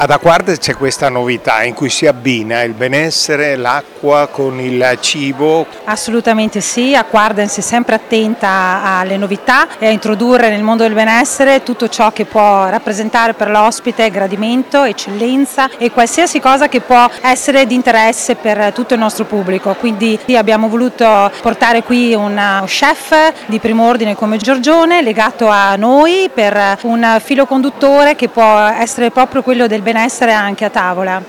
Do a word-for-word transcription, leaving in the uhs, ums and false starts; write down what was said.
Ad Aquarte c'è questa novità in cui si abbina il benessere, l'acqua con il cibo. Assolutamente sì, Aquardens è sempre attenta alle novità e a introdurre nel mondo del benessere tutto ciò che può rappresentare per l'ospite gradimento, eccellenza e qualsiasi cosa che può essere di interesse per tutto il nostro pubblico. Quindi abbiamo voluto portare qui un chef di primo ordine come Giorgione legato a noi per un filo conduttore che può essere proprio quello del benessere anche a tavola.